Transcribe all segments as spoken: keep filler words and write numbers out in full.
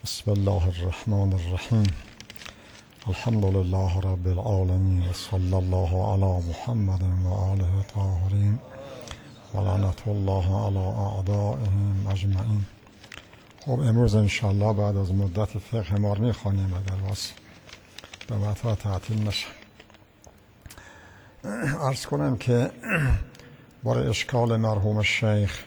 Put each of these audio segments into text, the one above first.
بسم الله الرحمن الرحیم. الحمد لله رب العالمین و صلی الله علی محمد و آله الطاهرین و لعنت الله علی اعدائهم اجمعین. خب امروز انشاءالله بعد از مدت فقه ما رو میخوانیم اگر واس به مطلع تعطیل نشه. عرض کنم که برای اشکال مرحوم شیخ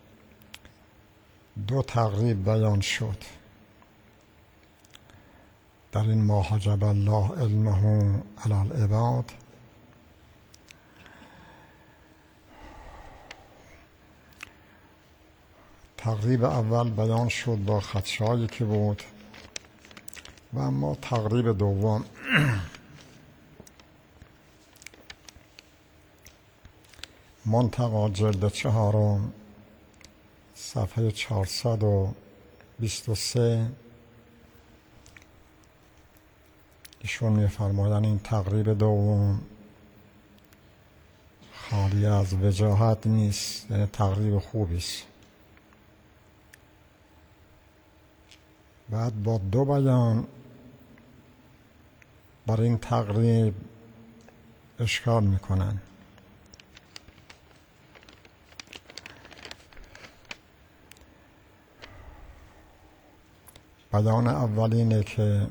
دو تقریب بیان شد در این ما حجب الله علمه علی العباد. تقریب اول بیان شد با خدشه‌هایی که بود و اما تقریب دوم منتقا جلد چهارم صفحه چهارصد و بیست و سه ایشون می‌فرمایند این تقریب دوم خالی از وجاهت نیست، یعنی تقریب خوبی است. بعد با دو بیان بر این تقریب اشکال میکنن. بیان اول اینه که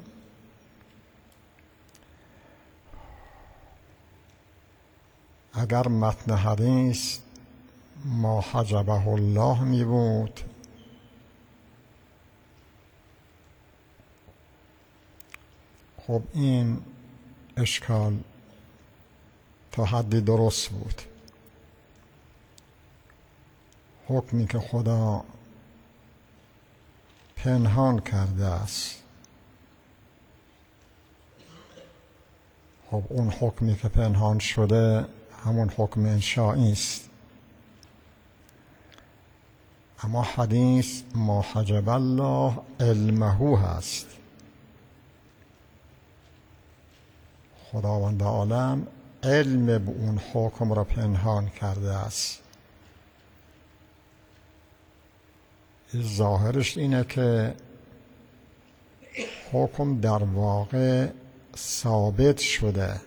اگر متن حدیث ما حجبه الله می بود خب این اشکال تا حدی درست بود. حکمی که خدا پنهان کرده است، خب اون حکمی که پنهان شده همون حکم انشائی است. اما حدیث ما حجب الله علمه هست. خداوند عالم علم به اون حکم را پنهان کرده است. ظاهرش اینه که حکم در واقع ثابت شده،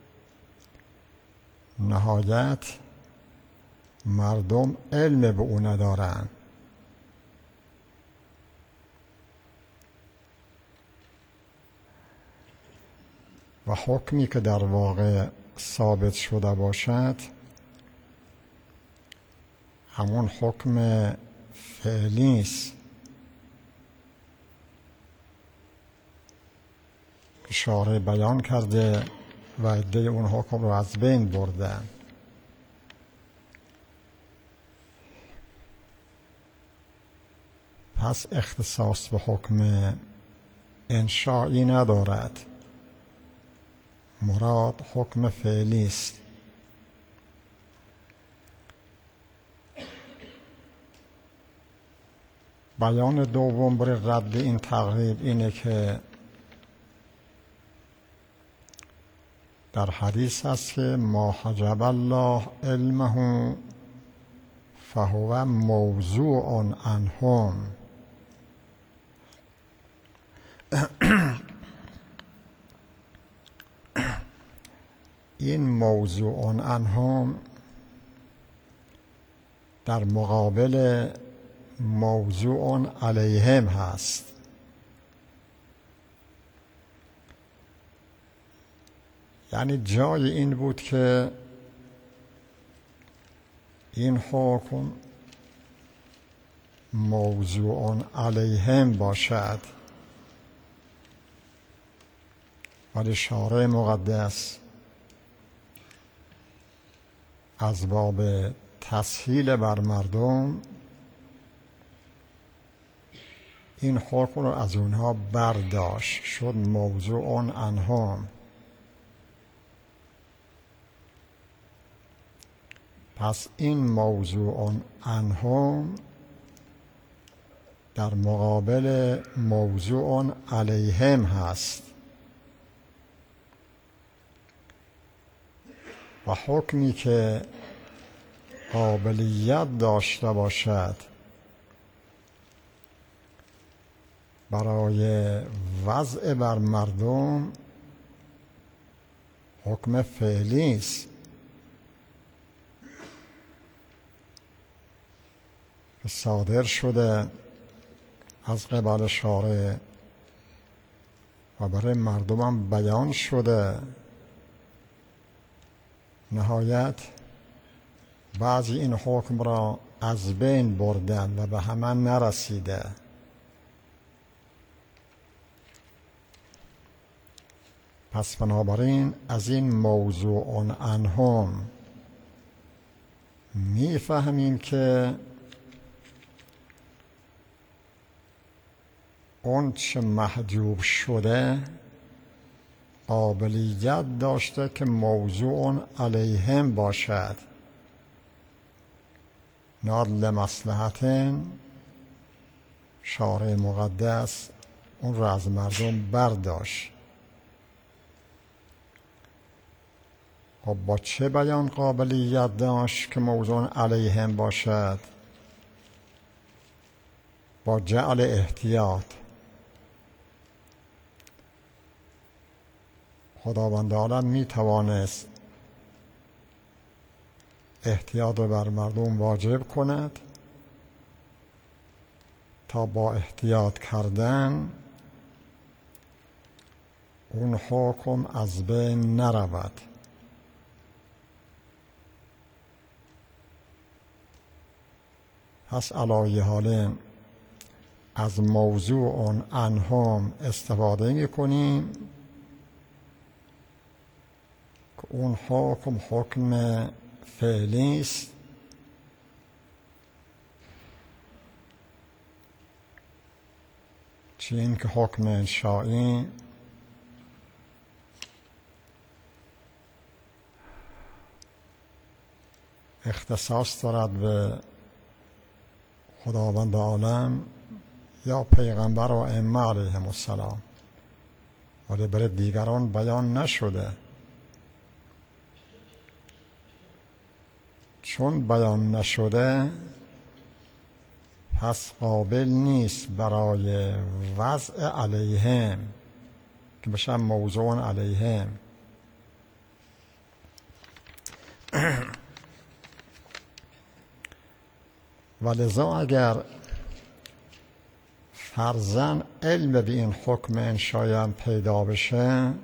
نهایت مردم علم به او ندارن. و حکمی که در واقع ثابت شده باشد همون حکم فعلی است که شارع بیان کرده و عده اون حکم رو از بین بردن. پس اختصاص به حکم انشائی ندارد، مراد حکم فعلی است. بیان دوم برای رد این تقریب اینه که در حدیث است که ما حجب الله علمه فهو موضوع عنهم. این موضوع عنهم در مقابل موضوع علیهم هست. یعنی جای این بود که این حکم موضوع علیهم باشد، ولی شارع مقدس از باب تسهیل بر مردم این حکم رو از اونها برداشت، شد موضوع عنهم. پس این موضوع عنهم در مقابل موضوع علیهم هست و حکمی که قابلیت داشته باشد برای وضع بر مردم حکم فعلی است که صادر شده از قبل شارع و برای مردمم بیان شده. نهایت بعضی این حکم را از بین بردن و به همه نرسیده. پس بنابراین از این موضوع عنهم میفهمیم که اون چه محجوب شده قابلیت داشته که موضوع علیهم باشد، ناد لمصلحت شارع مقدس اون را از مردم برداشت. خب با چه بیان قابلیت داشت که موضوع علیهم باشد؟ با جعل احتیاط. خداوند عالم می توانست احتیاط رو بر مردم واجب کند تا با احتیاط کردن اون حکم از بین نرود. پس علی حال از موضوع عنهم استفاده می کنیم که اون حکم حکم فعلی است چین که حکم انشائی اختصاص دارد به خداوند عالم یا پیغمبر و ائمه علیهم السلام، ولی برای دیگران بیان نشده. چون بیان نشده پس قابل نیست برای وضع علیهم که بشه موضوع علیهم. ولذا اگر فرضاً علم به این حکم انشائی هم پیدا بشه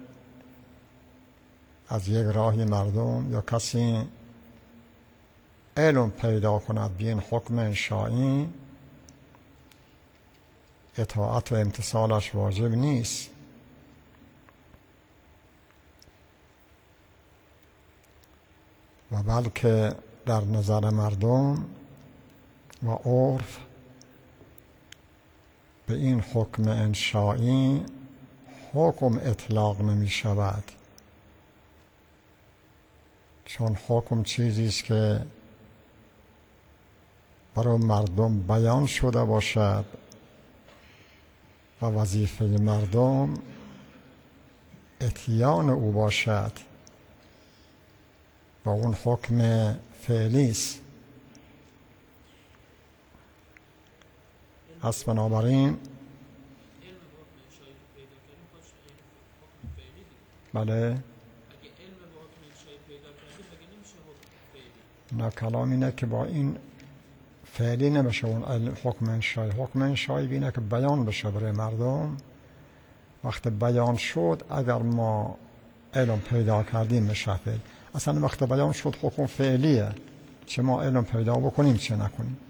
از یک راهی مردم یا کسی علم پیدا کند به این حکم انشائی، اطاعت و امتثالش واجب نیست. و بلکه در نظر مردم و عرف به این حکم انشائی حکم اطلاق نمی شود، چون حکم چیزی است که برای مردم بیان شده باشد و وظیفه مردم اتیان او باشد و اون حکم فعلی است. پس بنابراین بله نه، کلام اینه که با این فعلی نمیشه اون حکم انشائی. حکم انشائی بینه که بیان بشه برای مردم. وقت بیان شد اگر ما علم پیدا کردیم میشه فعل. اصلا وقت بیان شد حکم فعلیه، چه ما علم پیدا بکنیم چه نکنیم.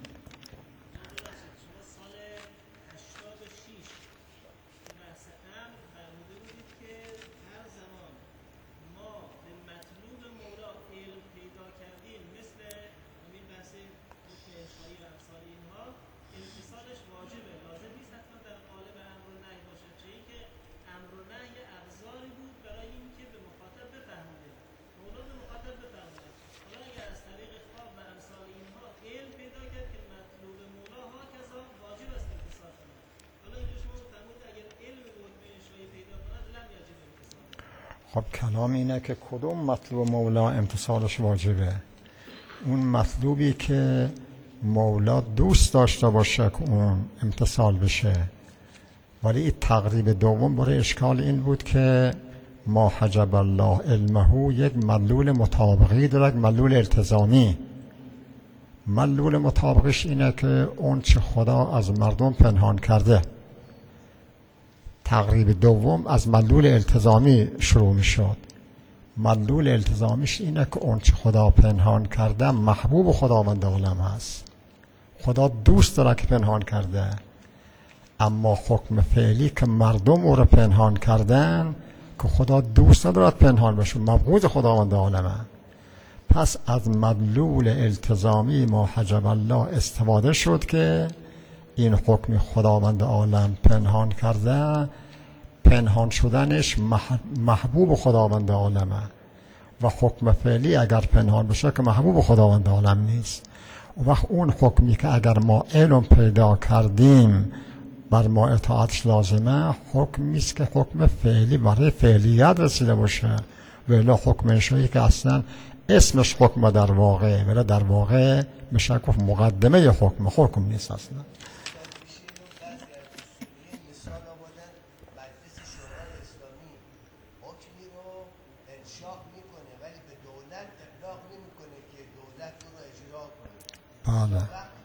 خب کلام اینه که کدوم مطلوب مولا امتثالش واجبه؟ اون مطلوبی که مولا دوست داشته باشه که اون امتثال بشه، ولی این تقریب دوم برای اشکال این بود که ما حجب الله علمه یک مدلول مطابقی دارد، مدلول التزامی. مدلول مطابقش اینه که اون چه خدا از مردم پنهان کرده. تقریب دوم از مدلول التزامی شروع می شد. مدلول التزامیش اینه که اون چه خدا پنهان کرده محبوب خداوند عالم هست. خدا دوست داره که پنهان کرده، اما حکم فعلی که مردم او را پنهان کردن که خدا دوست ندارد پنهان بشه، مبغوض خداوند عالمه. پس از مدلول التزامی ما حجب الله استفاده شد که این حکم خداوند عالم پنهان کرده، پنهان شدنش محبوب خداوند عالمه و حکم فعلی اگر پنهان بشه که محبوب خداوند عالم نیست. و وقت اون حکمی که اگر ما علم پیدا کردیم بر ما اطاعتش لازمه، حکمی است که حکم فعلی برای فعلیت رسیده باشه، ولی حکم انشایی که اصلا اسمش حکم در واقع، ولی در واقع میشه گفت مقدمه حکم، حکم نیست اصلا. بله.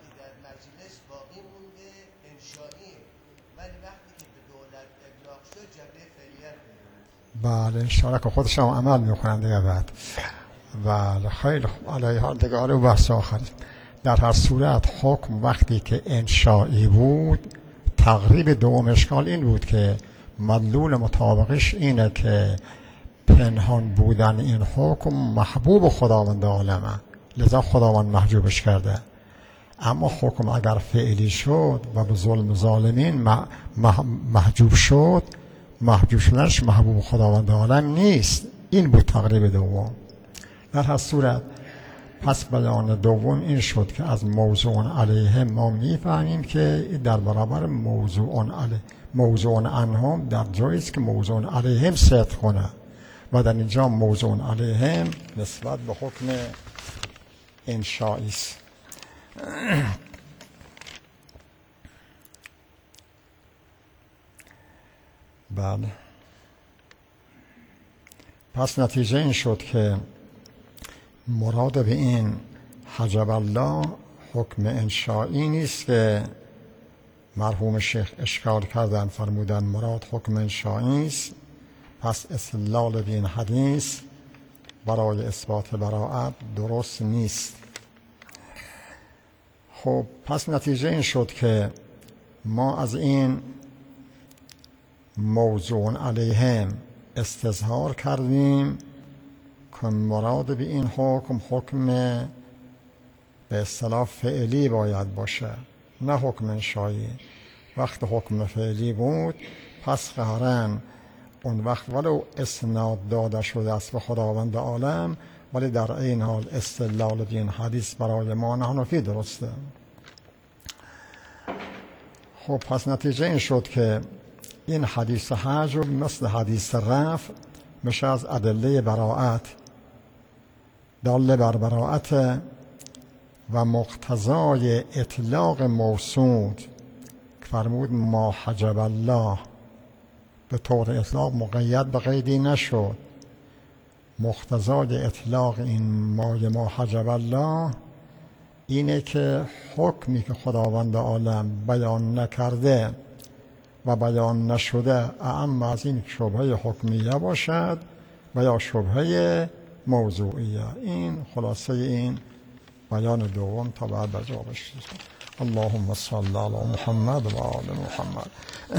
بله انشاءالله که خودش هم عمل میکنن دیگه بعد. بله خیلی خوب. علیه حال دیگه آره و بحث آخری. در هر صورت حکم وقتی که انشایی بود، تقریب دوم اشکال این بود که مدلول مطابقش اینه که پنهان بودن این حکم محبوب خداوند عالمه، لذا خداوند محجوبش کرده. اما حکم اگر فعلی شد و به ظلم ظالمین محجوب شد، محجوب شدنش محبوب خداوند عالم نیست. این بود تقریب دوم. در هر صورت پس بیان دوم این شد که از موضوع علیه ما میفهمیم که در برابر موضوع علیه موضوع عنهم در جایی است که موضوع علیهم صدق کنه و در اینجا موضوع علیهم نسبت به حکم انشایی است. بله. پس نتیجه این شد که مراد به این حجب الله حکم انشایی نیست که مرحوم شیخ اشکال کردن، فرمودن مراد حکم انشایی است. پس استدلال به این حدیث برای اثبات براءت درست نیست. خب پس نتیجه این شد که ما از این موضوع علیهم استظهار کردیم که مراد به این حکم حکم به اصطلاح فعلی باید باشه، نه حکم انشایی. وقت حکم فعلی بود پس قهرن اون وقت ولو اسناد داده شده است به خداوند عالم، ولی در این حال استدلال به این حدیث برای ما حنفی درسته. خب پس نتیجه این شد که این حدیث حجب مثل حدیث رفع میشه از ادله براءت، دال بر براءت و مقتضای اطلاق موصول که فرمود ما حجب الله، به طور اطلاق مقید به قیدی نشد. مقتضای اطلاق این مای ما حجب الله اینه که حکمی که خداوند عالم بیان نکرده و بیان نشده اعم از این شبهه حکمیه باشد و یا شبهه موضوعیه. این خلاصه این بیان دوم تا بعد بجابش. اللهم صل علی محمد و آل محمد.